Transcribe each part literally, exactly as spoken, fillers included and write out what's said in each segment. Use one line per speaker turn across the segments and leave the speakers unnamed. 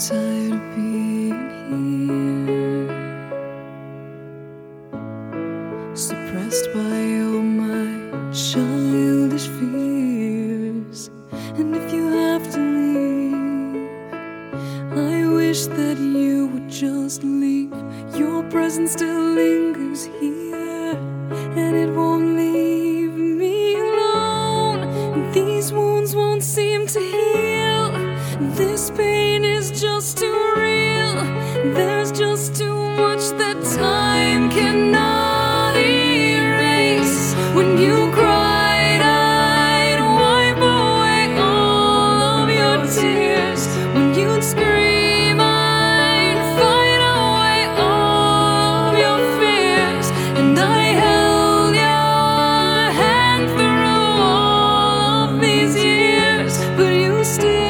tired of being here, suppressed by all my childish fears. And if you have to leave, I wish that you would just leave. Your presence still lingers here, and it won't leave me alone. And these wounds won't seem to heal. This pain is just too real. There's just too much that time cannot erase. When you cried, I'd wipe away all of your tears. When you'd scream, I'd fight away all of your fears. And I held your hand through all of these years, but you still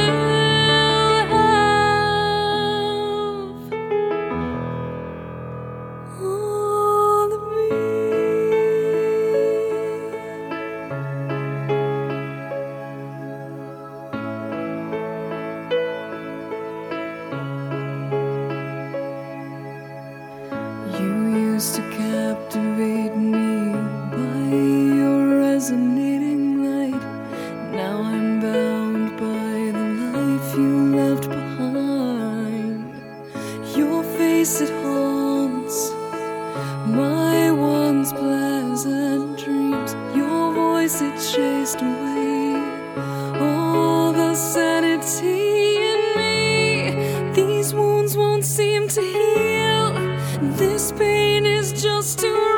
used to captivate me by your resonating light. Now I'm bound by the life you left behind. Your face, it haunts my once pleasant dreams. Your voice, it chased away all the sanity in me. These wounds won't seem to heal. This pain is just too